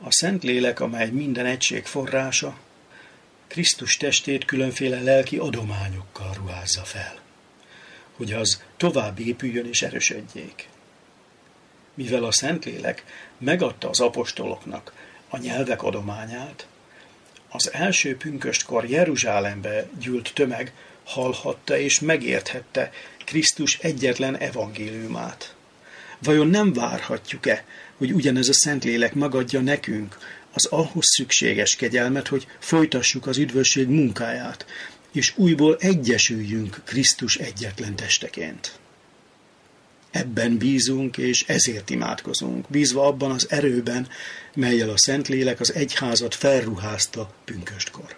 A Szentlélek, amely minden egység forrása, Krisztus testét különféle lelki adományokkal ruházza fel, hogy az tovább épüljön és erősödjék. Mivel a Szentlélek megadta az apostoloknak a nyelvek adományát, az első pünköstkor Jeruzsálembe gyűlt tömeg hallhatta és megérthette Krisztus egyetlen evangéliumát. Vajon nem várhatjuk-e, hogy ugyanez a Szentlélek megadja nekünk az ahhoz szükséges kegyelmet, hogy folytassuk az üdvösség munkáját, és újból egyesüljünk Krisztus egyetlen testeként? Ebben bízunk, és ezért imádkozunk, bízva abban az erőben, mellyel a Szentlélek az egyházat felruházta pünköstkor.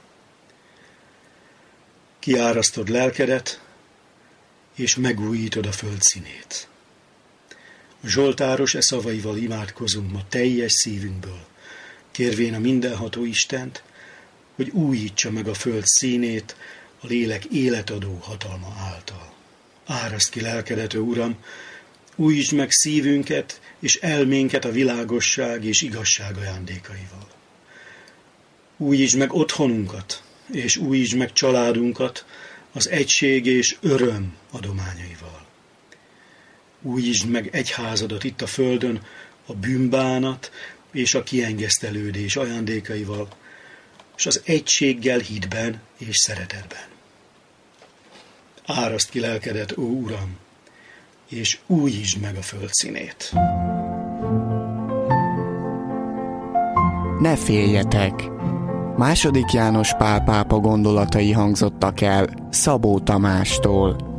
Kiárasztod lelkedet, és megújítod a föld színét. A zsoltáros szavaival imádkozunk ma teljes szívünkből, kérvén a mindenható Istent, hogy újítsa meg a föld színét a lélek életadó hatalma által. Árasd ki lelkedet, ó Uram, újítsd meg szívünket és elménket a világosság és igazság ajándékaival. Újítsd meg otthonunkat, és újítsd meg családunkat az egység és öröm adományaival. Újítsd meg egyházadat itt a földön a bűnbánat és a kiengesztelődés ajándékaival, és az egységgel hitben és szeretetben. Árasd ki lelkedet, ó Uram, és újítsd meg a föld színét. Ne féljetek! II. János Pál pápa gondolatai hangzottak el Szabó Tamástól.